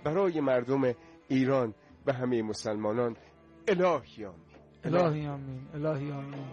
برای مردم ایران و همه مسلمانان. الهی آمین. الهی آمین. الهی آمین.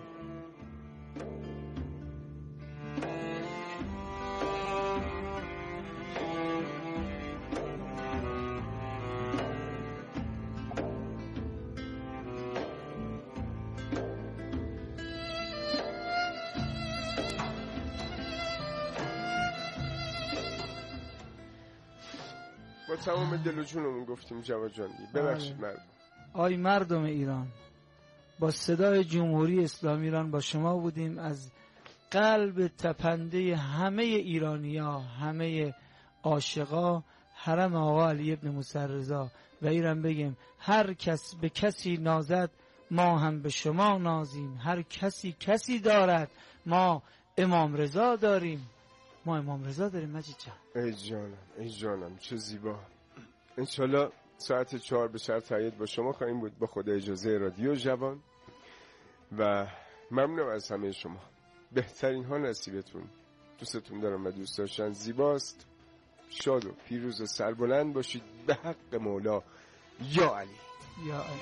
با تمام دل و جونمون گفتیم جواد جان. ببخشید مردم. آی مردم ایران، با صدای جمهوری اسلامی ایران با شما بودیم. از قلب تپنده همه ایرانیا، همه عاشقا حرم آقا علی ابن موسی رضا و ایران بگیم هر کس به کسی نازد ما هم به شما نازیم، هر کسی کسی دارد ما امام رضا داریم. ما امام رضا داریم مجید جان. ای جانم چه زیبا. انشالله ساعت 4 به شرط تایید با شما خواهیم بود. با خدا اجازه رادیو جوان و ممنونم از همه شما. بهترین ها نصیبتون. دوستتون دارم و دوست داشتن زیباست. شاد و پیروز و سربلند باشید به حق مولا. یا علی. یا علی.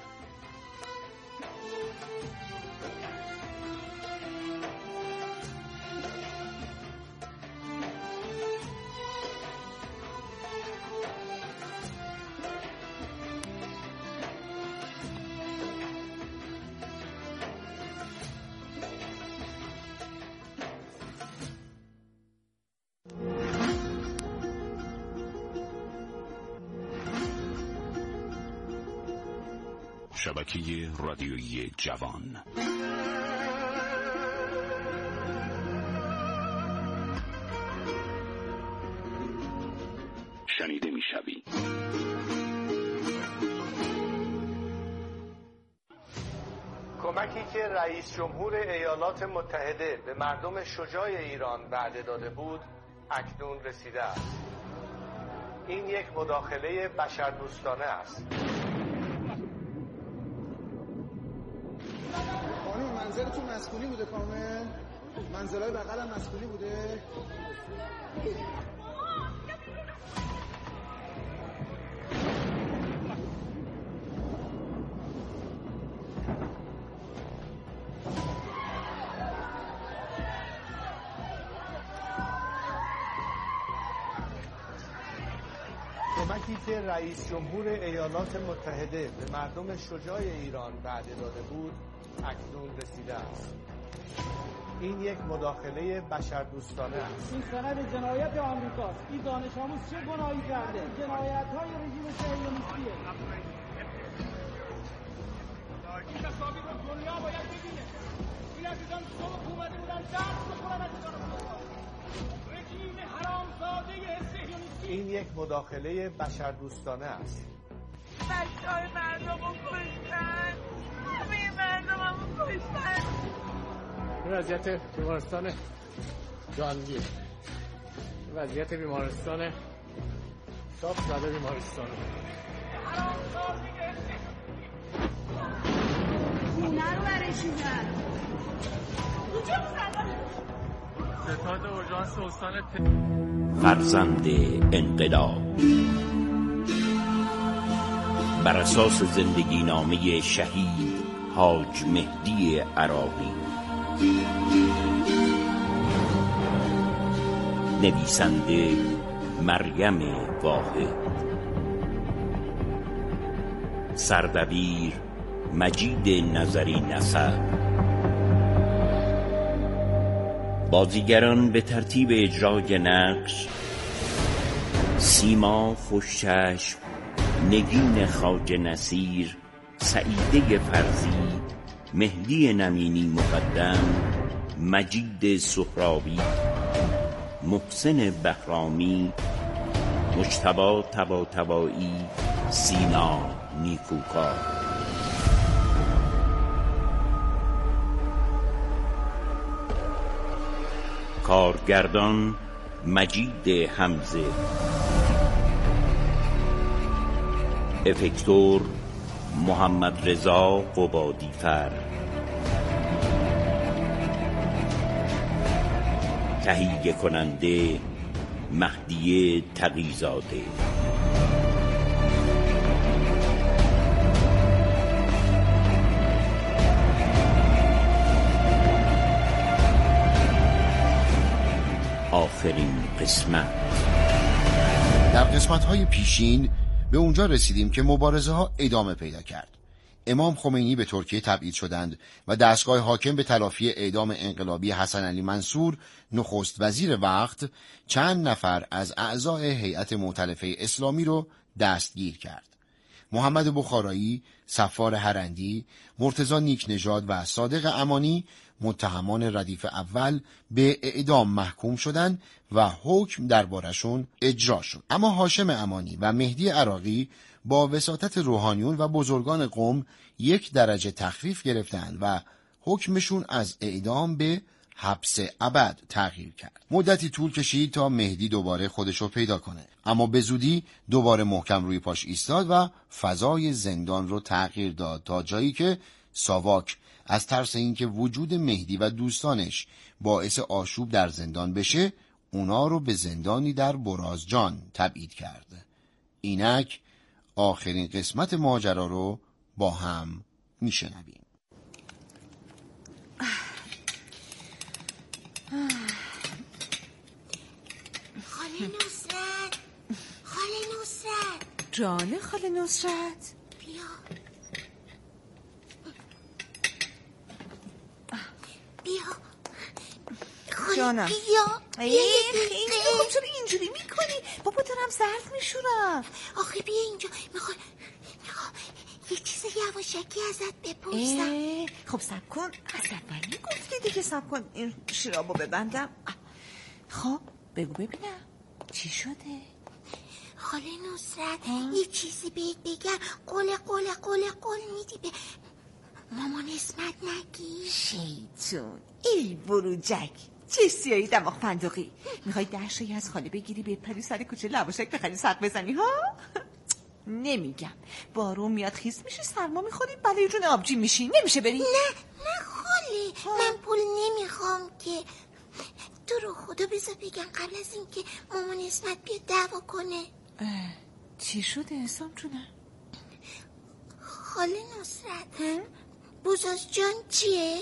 شبکه رادیویی جوان. شنیده می‌شوی. کمکی که رئیس جمهور ایالات متحده به مردم شجاع ایران وعده داده بود اکنون رسیده است. این یک مداخله بشردوستانه است. منزلتون مسکونی بوده کامل؟ منزلای بغل هم مسکونی بوده؟ کمکی که رئیس جمهور ایالات متحده به مردم شجاع ایران وعده داده بود اکنون رسیده است. این یک مداخله بشردوستانه است. این سند جنایت آمریکاست. این دانش آموز چه گناهی کرده؟ جنایت‌های رژیم صهیونیستیه. این تصاویر رو دنیا باید ببینه. این عزیزان صبح اومده بودن درس بخونن از رژیم حرامزاده صهیونیستی. این یک مداخله بشردوستانه است. بچه‌های مردم رو کشتن. همه مردم رو کشتن. وضعیت بیمارستان جهانگیر، وضعیت بیمارستان صاف زده بیمارستان خونه رو برشیدن. ستاد اورژانس استان فرزند انقلاب بر اساس زندگی نامه شهید حاج مهدی عراقی، نویسنده مریم واحد، سردبیر مجید نظری نصر. بازیگران به ترتیب اجرای نقش: سیما خوشچشم، نگین خواجه نصیر، سعیده فرزی، مهدی نمینی مقدم، مجید سهرابی، محسن بهرامی، مجتبی طباطبایی، سینا نیکوکار. کارگردان مجید حمزه، افکتور محمد رضا قبادیفر، تهیه کننده مهدی تقی‌زاده. قسمت. در قسمت‌های پیشین به اونجا رسیدیم که مبارزه ها ادامه پیدا کرد. امام خمینی به ترکیه تبعید شدند و دستگاه حاکم به تلافی اعدام انقلابی حسن علی منصور، نخست وزیر وقت، چند نفر از اعضای هیئت مؤتلفه اسلامی رو دستگیر کرد. محمد بخارایی، صفار هرندی، مرتضی نیکنژاد و صادق امانی متهمان ردیف اول به اعدام محکوم شدند و حکم دربارشون اجرا شد. اما هاشم امانی و مهدی عراقی با وساطت روحانیون و بزرگان قم 1 درجه تخفیف گرفتند و حکمشون از اعدام به حبس ابد تغییر کرد. مدتی طول کشید تا مهدی دوباره خودشو پیدا کنه، اما به زودی دوباره محکم روی پاش ایستاد و فضای زندان رو تغییر داد تا جایی که ساواک از ترس اینکه وجود مهدی و دوستانش باعث آشوب در زندان بشه، اونا رو به زندانی در برازجان تبعید کرد. اینک آخرین قسمت ماجرا رو با هم میشنویم. خاله نصرت، خاله نصرت، جان خاله نصرت، بیا بیا جانم. بیا خیلی خوب. چرا اینجوری میکنی؟ بابا دارم سرد میشورم. آخه بیا اینجا، میخوام یه چیز یواشکی ازت بپرسم. خب سب کن، عصبانی گفتی دیگه، سب کن این شرابو ببندم. خب بگو ببینم چی شده؟ خاله نصرت یه چیزی بهت بگم، قول میدی به مامان اسمت نگی؟ شیطون ای بروجک، چه سیایی دماغ فندقی، میخوای 10 شایی از خاله بگیری بپری سر کوچه لواشک بخری سق بزنی ها؟ نمیگم، بارون میاد خیس میشه، سرما میخوری، بلای جون آبجی میشی، نمیشه بری؟ نه خاله، من پول نمیخوام که. تو رو خدا بذار بگم قبل از این که مامان اسمت بیاد دعوا کنه. چی شده حسام جونم؟ خاله نصرت بوزاز جان چیه؟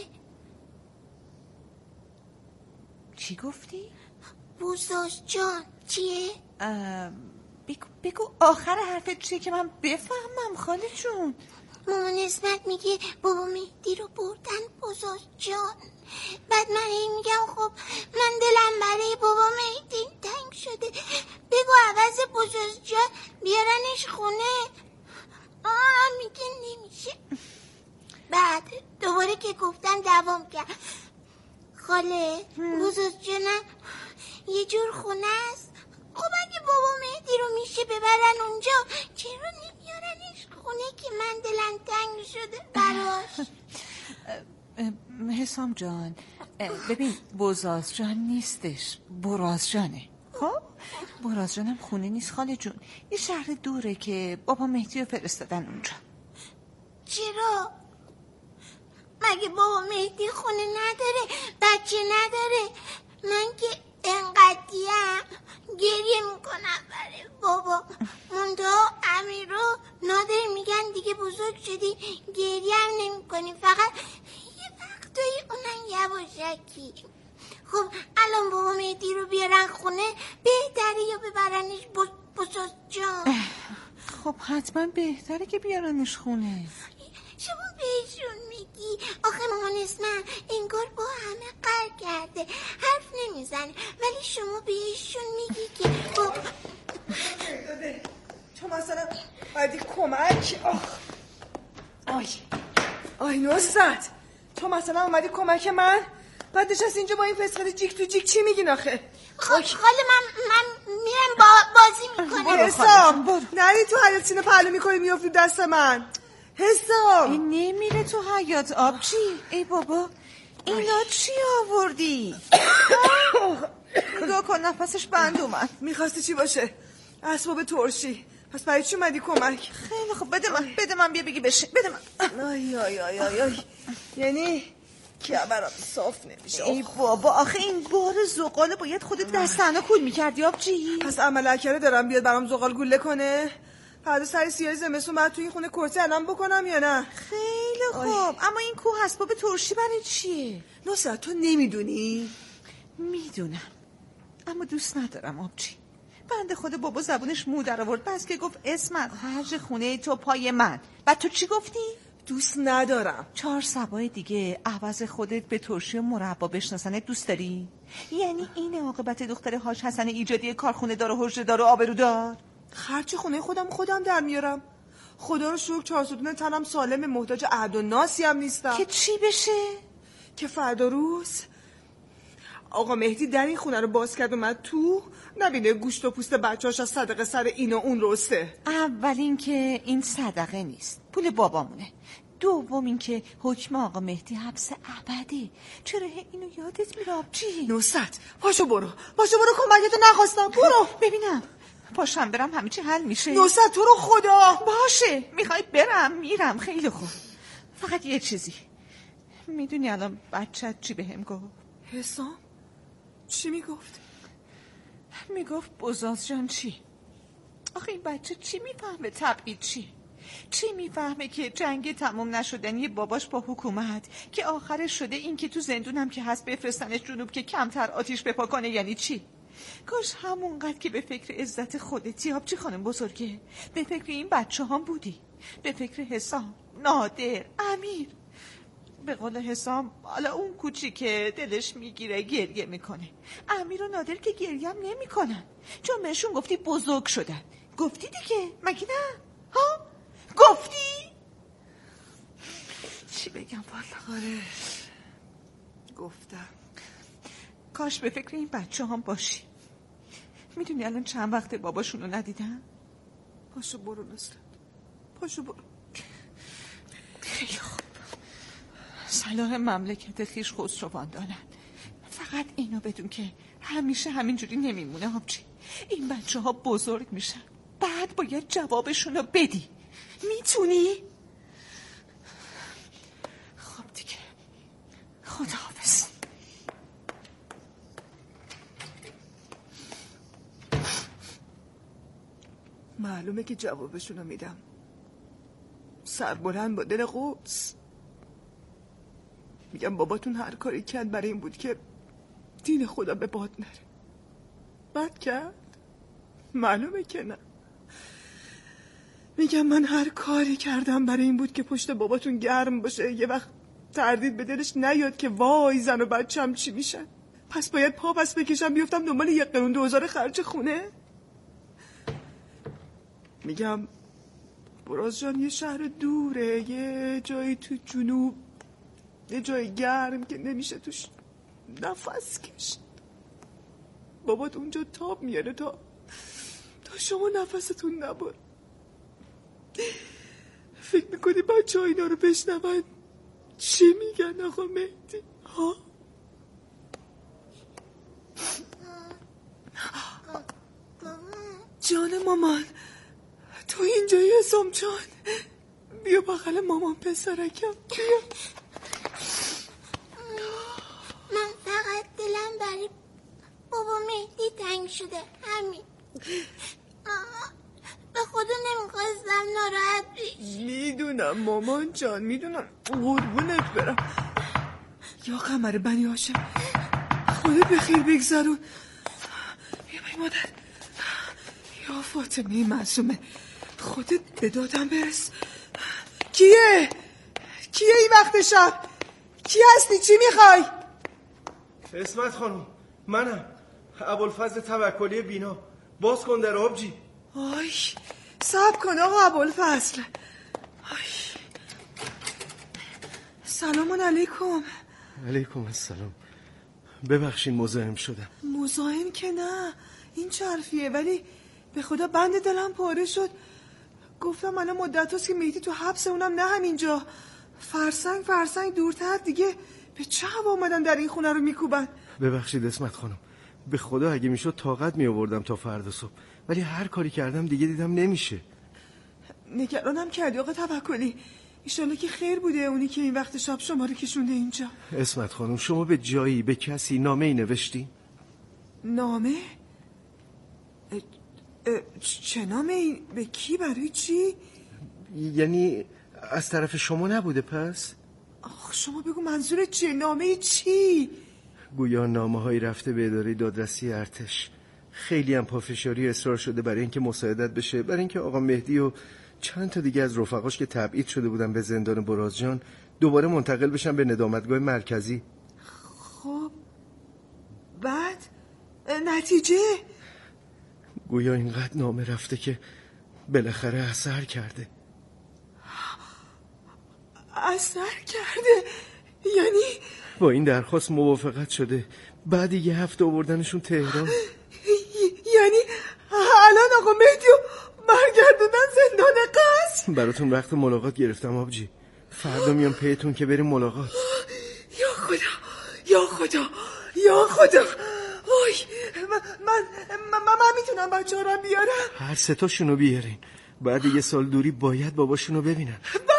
چی گفتی؟ بوزاز جان چیه؟ بگو آخر حرفت چیه که من بفهمم خاله جون. مامان اسمت میگه بابا مهدی رو بردن بوزاز جان. بعد من این میگم خب من دلم برای بابا مهدی تنگ شده، بگو عوض بوزاز جان بیارنش خونه. میگه نمیشه. بعد دوباره که گفتن دوام کرد. خاله بوزاز جانم یه جور خونه است. خب اگه بابا مهدی رو میشه ببرن اونجا، چرا نمیارنش خونه که من دلم تنگ شده براش؟ حسام جان ببین، بوزاز جان نیستش، براز جانه. خب براز جانم خونه نیست خاله جون، یه شهر دوره که بابا مهدی رو فرستادن اونجا. چرا؟ مگه بابا مهدی خونه نداره، بچه نداره؟ من که انقدیم گریه میکنم برای بابا. منتها امیر و نادر میگن دیگه بزرگ شدی گریه هم نمی کنی، فقط یه وقتایی اونن یواشکی. خب الان بابا مهدی رو بیارن خونه بهتره یا ببرنش بوزاز جان؟ خب حتما بهتره که بیارنش خونه. شما بهشون میگی آخه مامان اسمم انگار با همه قهر کرده، حرف نمیزنه، ولی شما بهشون میگی که خب تو مثلا باید کمک. آی نصرت، تو مثلا اومدی کمک من، بعد نشست اینجا با این فسقلی جیک تو جیک چی میگین آخه؟ خاله من میرم بازی میکنم. حسام نری تو حیات سینه پهلو میکنی میافتی دست من. حسام این نمیره تو حیات آبجی. ای بابا اینا چی آوردی؟ نگاه کن نفسش بند اومد. میخواستی چی باشه؟ اسباب ترشی. پس برای چی اومدی کمک؟ خیلی خب بده من بیا بگی بشه، بده من. آی یعنی کمرم صاف نمیشه. ای بابا آخه این بار زغاله باید خودت دستانا کول میکردی آبجی. پس عملکره دارم بیاد برام زغال گوله کنه؟ فردا سر سیاه زمستون بعد توی خونه کرسی علم بکنم یا نه؟ خیلی خوب. اما این کوه اسباب ترشی برای چیه؟ نصرت تو نمیدونی؟ میدونم. اما دوست ندارم آبجی. بنده خود بابا زبونش مو در آورد، بس که گفت اسمت خرج خونه تو پای من. بعد تو چی گفتی؟ دوست ندارم. 4 صبای دیگه عوض خودت به ترشی و مربا بشناسنت دوست داری؟ یعنی این عاقبت دختر حاج حسن ایجادی کارخونه دار و حجره دار و آبرودار؟ خرج خونه خودم در میارم. خدا رو شکر 4 ستون تنم سالم، محتاج عهد و ناسی هم نیستم. که چی بشه؟ که فردا روز آقا مهدی در این خونه رو باز کرد اومد تو، نبینه گوشت و پوست بچه‌اش از صدقه سر این و اون رسته. اول این که این صدقه نیست، پول بابامونه. دوم این که حکم آقا مهدی حبس ابدی. چرا اینو یادت میره آبجی؟ نوست پاشو برو کمکتو نخواستم. برو ببینم پاشم برم همه چی حل میشه. نوست تو رو خدا. باشه میخوای برم میرم. خیلی خوب، فقط یه چیزی. میدونی الان بچت چی بهم گفت؟ حسام چی میگفت؟ میگفت بزاز جان چی؟ آخه این بچه چی میفهمه تبعید چی میفهمه که جنگ تمام نشدنی باباش با حکومت که آخرش شده این که تو زندونم که هست بفرستنش جنوب که کمتر آتیش بپا کنه یعنی چی؟ کاش همونقدر که به فکر عزت خودتی آبجی خانم بزرگه به فکر این بچه هم بودی، به فکر حسام، نادر، امیر. به قول حسام حالا اون کوچی که دلش میگیره گریه میکنه، امیر و نادر که گریه هم نمیکنن چون بهشون گفتی بزرگ شدن. گفتی دیگه مگه نه؟ ها؟ گفتی؟ چی بگم والا؟ آره گفتم. کاش به فکر این بچه هم باشی. میدونی الان چند وقت باباشونو ندیدن؟ پاشو برو نصرت، پاشو برو. خیلی خوب. صلاح مملکت خیش خسروان دارن. فقط اینو بدون که همیشه همینجوری نمیمونه آبجی. این بچه ها بزرگ میشن، بعد باید جوابشونو بدی. میتونی؟ خب دیگه خداحافظ. معلومه که جوابشونو میدم. سربلند با دل قدس میگم باباتون هر کاری کرد برای این بود که دین خدا به باد نره. بد کرد؟ معلومه که نه. میگم من هر کاری کردم برای این بود که پشت باباتون گرم باشه، یه وقت تردید به دلش نیاد که وای زن و بچه‌م چی میشن. پس باید پا پس بکشم بیفتم دنبال 1 قرون 2000 خرج خونه. میگم براز جان یه شهر دوره، یه جایی تو جنوب، یه جای گرم که نمیشه توش نفس کشید. بابات اونجا تاب میاره تا شما نفستون نبر. فکر میکنی بچه ها اینا رو بشنون چی میگن آقا مهدی؟ ها؟ جان مامان تو اینجایی حسام جان؟ بیا بغل مامان پسرکم بیا. من فقط دلم برای بابا مهدی تنگ شده، همین. به خدا نمیخواستم ناراحت بشی. میدونم مامان جان میدونم، قربونت برم. یا قمر بنی هاشم خدا بخیر بگذرون. بیا بای مادر. یا فاطمه معصومه خودت به دادم برس. کیه این وقت شب؟ کی هستی؟ چی میخوای؟ اسمت خانم منم، ابوالفضل توکلی بینا. باز کن در آبجی. آی صبر کن آقا ابوالفضل. سلام علیکم. علیکم السلام. ببخشین مزاحم شدم. مزاحم که نه، این چه حرفیه؟ ولی به خدا بند دلم پاره شد. گفتم الان مدت هاست که مهدی تو حبس، اونم نه همینجا، فرسنگ دورتر. دیگه به چه هوا اومدن در این خونه رو میکوبن؟ ببخشید اسمت خانم، به خدا اگه میشد طاقت می آوردم تا فردا صبح، ولی هر کاری کردم دیگه دیدم نمیشه. نگرانم کردی آقا توکلی. ایشالله که خیر بوده اونی که این وقت شب شما رو کشونده اینجا. اسمت خانم شما به جایی به کسی نامه‌ای نوشتی؟ نامه؟ چه نامه؟ به کی؟ برای چی؟ یعنی از طرف شما نبوده پس؟ آخ شما بگو منظورت چیه؟ نامه چی؟ گویا نامه‌هایی رفته به اداره دادرسی ارتش. خیلی هم پافشاری اصرار شده برای اینکه مساعدت بشه، برای اینکه آقا مهدی و چند تا دیگه از رفقاش که تبعید شده بودن به زندان برازجان دوباره منتقل بشن به ندامتگاه مرکزی. خب بعد نتیجه؟ گویا اینقدر نامه رفته که بالاخره اثر کرده. اثر کرده؟ یعنی؟ با این درخواست موافقت شده، بعد یه هفته آوردنشون تهران. یعنی الان آقا مهدیو برگردوندن زندان قصر؟ براتون وقت ملاقات گرفتم آبجی، فردا میام پیتون که بریم ملاقات. یا خدا یا خدا یا خدا. وای من میتونم بچه ها رو بیارم؟ هر سه تاشونو بیارین، بعد یه سال دوری باید باباشونو ببینن.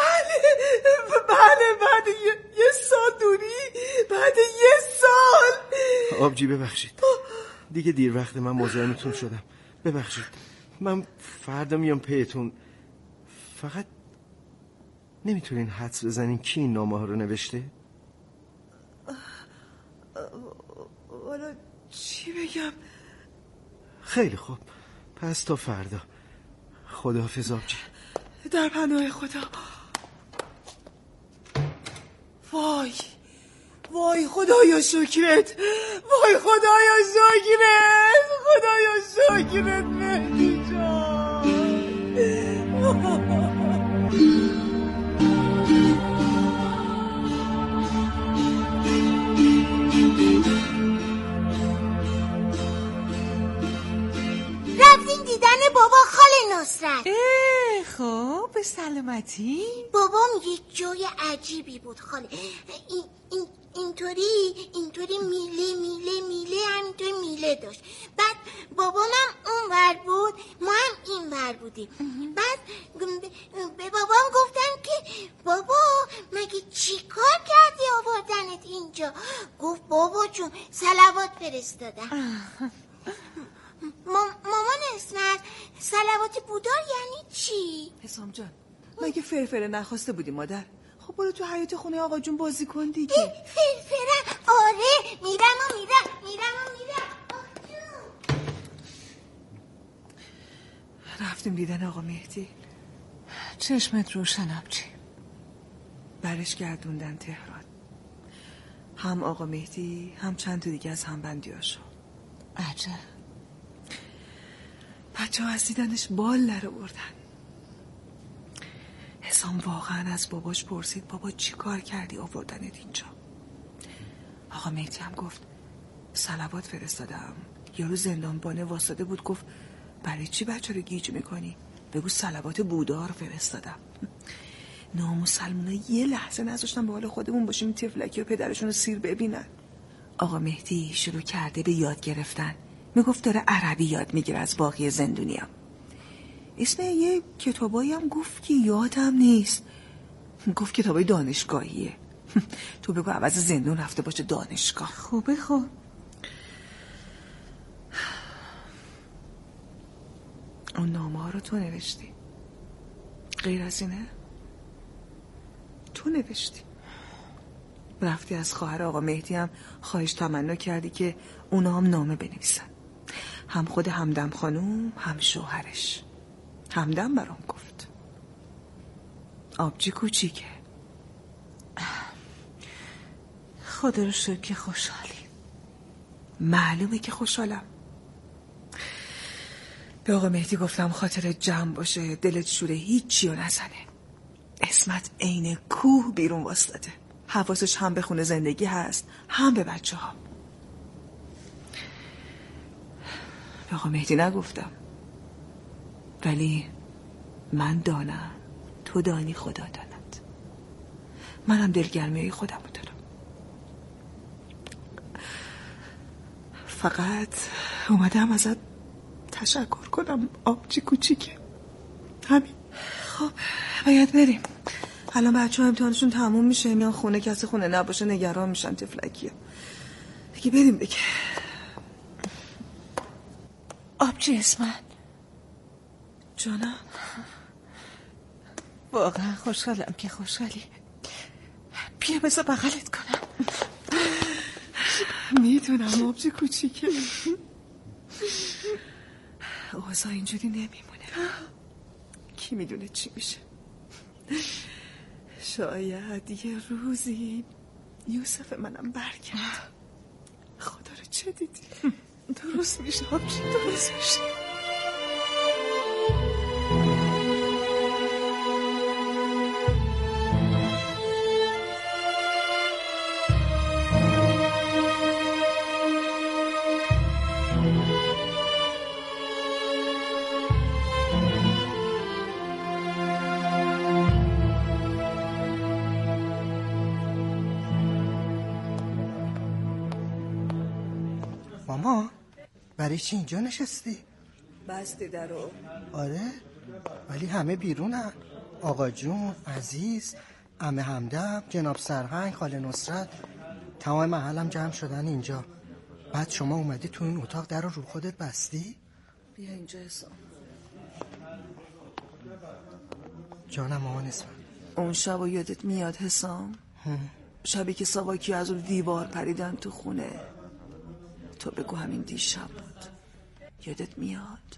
بله بعد یه سال دوری، بعد یه سال. آبجی ببخشید دیگه دیر وقت من مزاحمتون شدم، ببخشید. من فردا میام پیتون. فقط نمیتونین حدس بزنین کی این نامه ها رو نوشته؟ والا چی بگم؟ خیلی خوب، پس تا فردا. خداحافظ آبجی. در پناه خدا. وای خدایا شکرت، وای خدایا شکرت، خدایا شکرت مهدی جان. رفتیم دیدن بابا خاله نصرت. خب به سلامتی. بابام یه جای عجیبی بود خاله. اینطوری میله همینطوری میله داشت. بعد بابامم اون ور بود، ما هم این ور بودیم. بعد به بابام گفتم که بابا مگه چی کار کردی آوردنت اینجا؟ گفت بابا جون صلوات فرستادم. مامان اسمت صلوات بودار یعنی چی؟ حسام جان مگه فرفره نخواسته بودی مادر؟ خب برو تو حیاط خونه آقا جون بازی کن دیگه. فرفره؟ آره میرم. رفتیم دیدن آقا مهدی. چشمت روشن آبجی. برش گردوندن تهران، هم آقا مهدی هم چند تا دیگه از همبندیاشو. عجب. بچه ها از دیدنش بال در آوردن. حسام واقعا از باباش پرسید بابا چی کار کردی آوردنت اینجا؟ آقا مهدی هم گفت صلوات فرستادم. یارو زندانبانه واسطه بود، گفت برای چی بچه رو گیج میکنی؟ بگو صلوات بودار فرستادم. نامسلمونا یه لحظه نذاشتن به حال خودمون باشیم این تفلکی و پدرشون رو سیر ببینن. آقا مهدی شروع کرده به یاد گرفتن، میگفت داره عربی یاد میگیره از باقی زندونیام. اسم یه کتابایی هم گفت که یادم نیست، گفت کتابای دانشگاهیه. تو بگو عوض زندون رفته باشه دانشگاه. خوبه. خب اون نامه ها رو تو نوشتی؟ غیر از اینه؟ تو نوشتی. رفتی از خواهر آقا مهدی هم خواهش تمنا کردی که اونا هم نامه بنویسن، هم خود همدم خانوم هم شوهرش. همدم برام گفت آبجی کوچیکه. خدا رو شکر که خوشحالی. معلومه که خوشحالم. به آقا مهدی گفتم خاطر جمع باشه، دلت شوره هیچی رو نزنه. اسمت عین کوه بیرون واسطه، حواسش هم به خونه زندگی هست هم به بچه ها. به آقا مهدی نگفتم، ولی من دانم، تو دانی، خدا داند. منم دلگرمی خودم رو دارم. فقط اومدم ازت تشکر کنم آبجی کوچیکه، همین. خب باید بریم، الان بچه ها امتحانشون تموم میشه، میان خونه، کسی خونه نباشه نگران میشن تفلکیه. دیگه بریم دیگه. آبجی اسمت جانم، واقعا خوشحالم که خوشحالی. بیا بذار بغلت کنم. میدونم آبجی کوچیکه، اوضاع اینجوری نمیمونه. کی میدونه چی میشه. شاید یه روزی یوسف منم برگرد. خدا رو چه دیدی؟ درست میشه آبجی، درست میشه. ماما برای چی اینجا نشستی؟ بستی درو؟ آره ولی همه بیرونن. آقا جون، عزیز، عمه همدم، جناب سرهنگ، خاله نصرت، تمام محلم جمع شدن اینجا. بعد شما اومدی تو این اتاق در رو خودت بستی؟ بیا اینجا حسام. جانم مامان اسم. اون شب و یادت میاد حسام؟ شبی که ساواکی از اون دیوار پریدن تو خونه. تو بگو همین دیشب بود. یادت میاد؟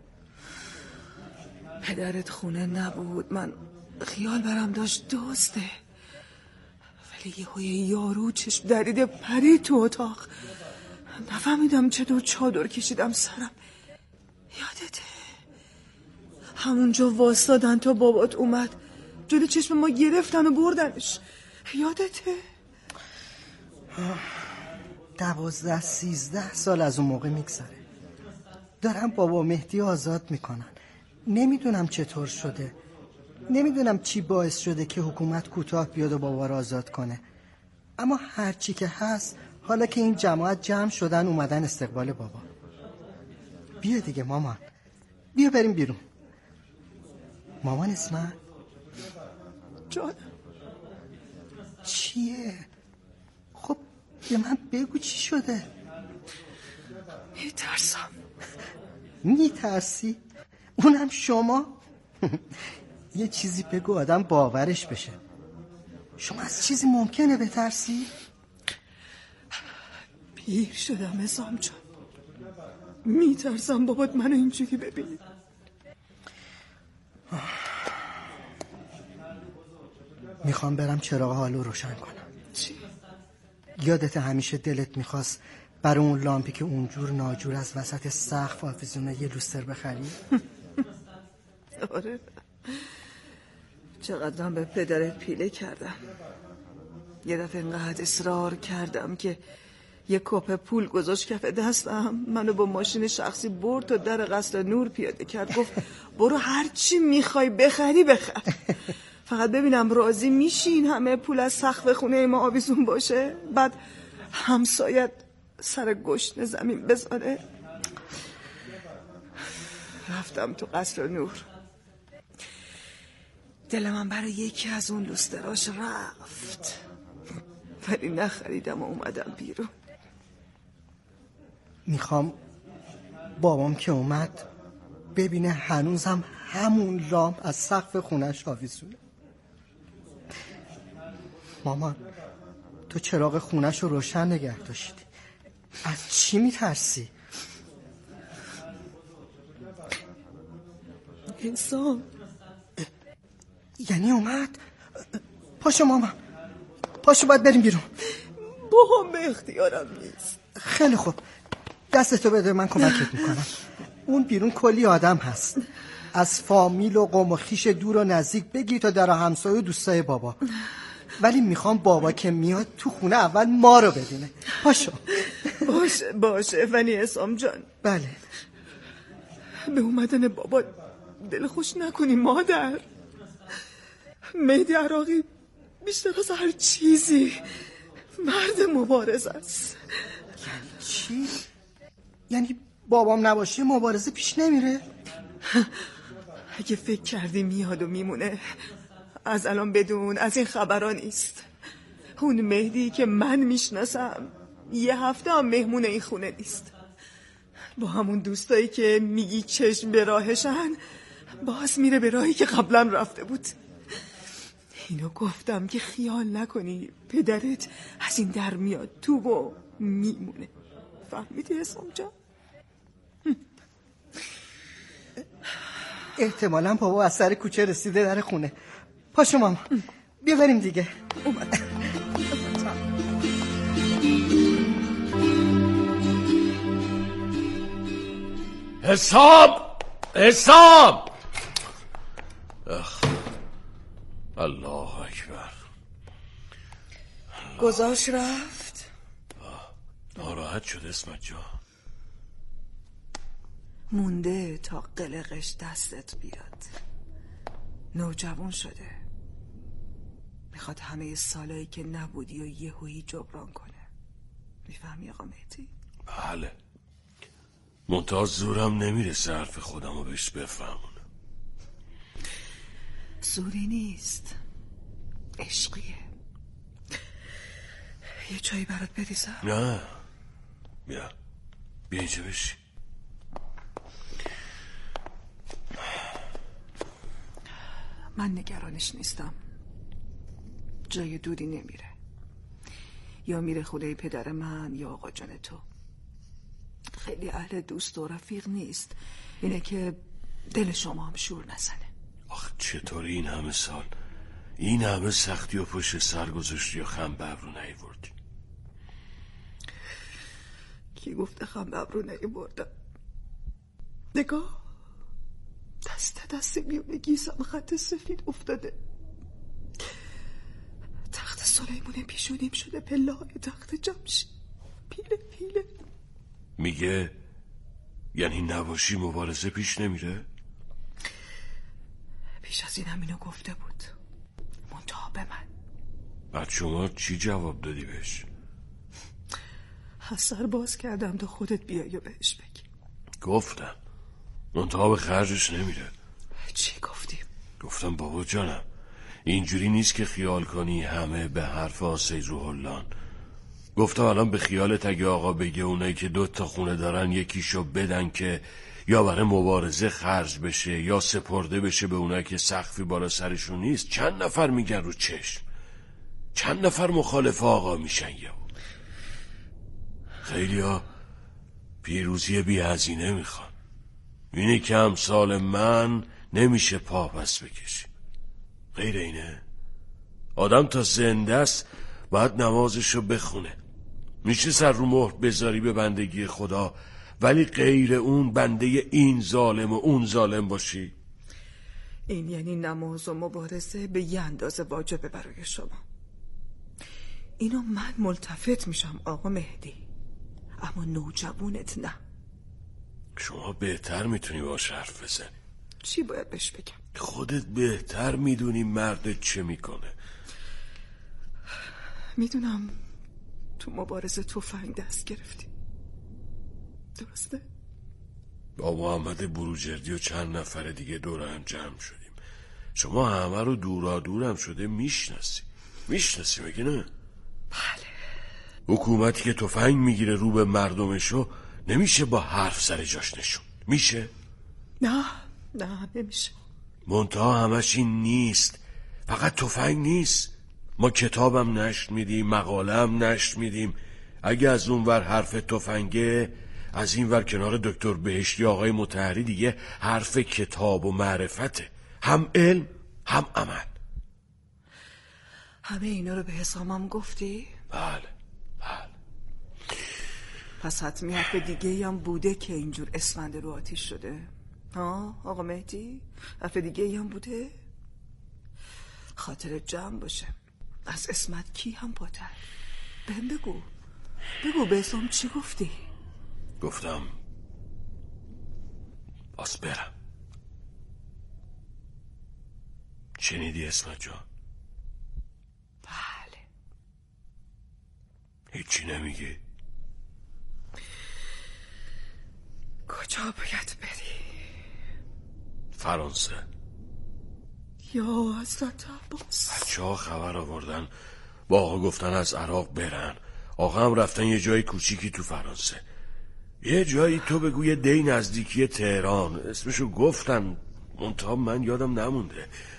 پدرت خونه نبود. من خیال برم داشت دزده، ولی یهوی یارو چشم دریده پرید تو اتاق. نفهمیدم چطور چادر کشیدم سرم. یادته؟ همونجا واسادن تا بابات اومد، جلوی چشم ما گرفتن و بردنش. یادته؟ 12-13 سال از اون موقع میگذره. دارم بابا مهدی آزاد میکنن. نمیدونم چطور شده، نمیدونم چی باعث شده که حکومت کوتاه بیاد و بابا رو آزاد کنه. اما هرچی که هست، حالا که این جماعت جمع شدن اومدن استقبال بابا. بیا دیگه مامان، بیا بریم بیرون. مامان اسمت جان چیه؟ خب به من بگو چی شده؟ میترسم. میترسی؟ اونم شما؟ یه چیزی بگو آدم باورش بشه. شما از چیزی ممکنه بترسی؟ پیر شدم حسام جان، میترسم بابات منو اینجوری ببینی. میخوام برم چراغ حالو روشن کنم. چی؟ یادت همیشه دلت میخواست برای اون لامپی که اونجور ناجور از وسط سقف آویزونه یه لوستر بخری؟ آره، چقدرم به پدرت پیله کردم. یه دفعه اینقدر اصرار کردم که یه کپ پول گذاشت کف دستم، منو با ماشین شخصی برد تا در قصر نور پیاده کرد. گفت برو هر چی میخوای بخری بخر، فقط ببینم راضی میشین همه پول از سقف خونه ما آویزون باشه، بعد همسایت سر گشنه زمین بذاره. رفتم تو قصر نور، دل من برای یکی از اون لوستراش رفت، ولی نخریدم و اومدم بیرون. میخوام بابام که اومد ببینه هنوزم همون لامپ از سقف خونش آویزونه. مامان، تو چراغ خونش رو روشن نگه داشتی. از چی میترسی؟ انسان یعنی اومد؟ پاشو مامان، پاشو باید بریم بیرون. بابام به اختیارم نیست. خیلی خوب، دستتو بده من کمکت میکنم. اون بیرون کلی آدم هست، از فامیل و قوم و خویش دور و نزدیک بگی تا در همسایه و دوستای بابا. ولی میخوام بابا که میاد تو خونه اول ما رو ببینه. پاشو. باشه فنی حسام جان. بله. به اومدن بابا دل خوش نکنی مادر. مهدی عراقی بیشتر از هر چیزی مرد مبارزه است. یعنی چی؟ یعنی بابام نباشه مبارزه پیش نمیره؟ اگه فکر کردی میاد و میمونه، از الان بدون از این خبران نیست. اون مهدی که من میشناسم یه هفته هم مهمون این خونه نیست. با همون دوستایی که میگی چشم به راهشن، باز میره به راهی که قبلا رفته بود. اینو گفتم که خیال نکنی پدرت از این در میاد تو و میمونه. فهمیدی اسم جان؟ احتمالاً بابا از سر کوچه رسیده در خونه. پاشو ماما بیا بریم دیگه. حساب الله اکبر. گذاشت رفت. ناراحت شد اسمت جان. مونده تا قلقش دستت بیاد. نوجوان شده، میخواد همه سالایی که نبودی و یهویی جبران کنه. میفهمی آقا مهدی؟ بله، منتها زورم نمیرسه حرف خودم رو بهش بفهمونم. زوری نیست، عشقیه. یه چایی برات بریزم؟ نه، بیا اینجا بشی. من نگرانش نیستم. جای دودی نمیره. یا میره خونه پدر من یا آقا جان تو. خیلی اهل دوست و رفیق نیست. اینه که دل شما هم شور نزنه. آخ چطوری این همه سال این همه سختی و پشت سر گذاشتی و خم به ابرو نیوردی؟ کی گفته خم به ابرو نیوردم؟ نگاه، دست میونه گیسم خط سفید افتاده. تخت سلیمون پیشونیم شده، پله های تخت جمشید پیله. میگه یعنی نباشی مبارزه پیش نمیره؟ پیش از این هم اینو گفته بود، منتها به من. بعد شما چی جواب دادی بهش؟ از سر باز کردم تا خودت بیایی و بهش بگی. گفتم منتها به خرجش نمیره. چی گفتی؟ گفتم بابا جانم اینجوری نیست که خیال کنی همه به حرف آسید روح اللهن. گفتم الان به خیالت اگه آقا بگه اونایی که 2 تا خونه دارن یکیشو بدن که یا برای مبارزه خرج بشه یا سپرده بشه به اونایی که سقفی بالا سرشون نیست، چند نفر میگن رو چشم؟ چند نفر مخالف آقا میشن؟ خیلی ها پیروزی بی هزینه میخوان. اینه که امثال من نمیشه پا پس بکشی. غیر اینه آدم تا زنده است باید نمازشو بخونه. میشه سر رو مهر بذاری به بندگی خدا ولی غیر اون بنده این ظالم و اون ظالم باشی؟ این یعنی نماز و مبارزه به یه اندازه واجبه برای شما. اینو من ملتفت میشم آقا مهدی، اما نوجوانت نه. شما بهتر میتونی باش حرف بزنی. چی باید بهش بگم؟ خودت بهتر میدونی مردت چه میکنه. میدونم تو مبارزه تفنگ دست گرفتی، درسته؟ با محمد بروجردی و چند نفر دیگه دور هم جمع شدیم. شما همه رو دورم شده میشناسی مگه نه؟ بله. حکومتی که تفنگ میگیره رو به مردمشو نمیشه با حرف سر جاش نشون. میشه؟ نه نمیشه. منتها همش این نیست. فقط تفنگ نیست. ما کتابم نشر میدیم، مقاله هم نشر میدیم. اگه از اون ور حرف تفنگه، از این ور کنار دکتر بهشتی آقای مطهری دیگه حرف کتاب و معرفته. هم علم هم عمل. همه اینا رو به حسامم گفتی؟ بله. پس حتمی حرف دیگه هم بوده که اینجور اسفند رو آتیش شده. ها آقا مهدی؟ حرف دیگه هم بوده؟ خاطر جمع باشه. از اسمت کی هم پاتر؟ بهم بگو به حسام چی گفتی؟ گفتم باز برم. شنیدی اسمت جان؟ بله. هیچی نمیگی؟ کجا باید بری؟ فرانسه. یا حضرت عباس. بچه ها خبر آوردن با آقا گفتن از عراق برن. آقا هم رفتن یه جای کوچیکی تو فرانسه. یه جایی تو بگو یه دی نزدیکی تهران. اسمشو گفتن منتها من یادم نمونده.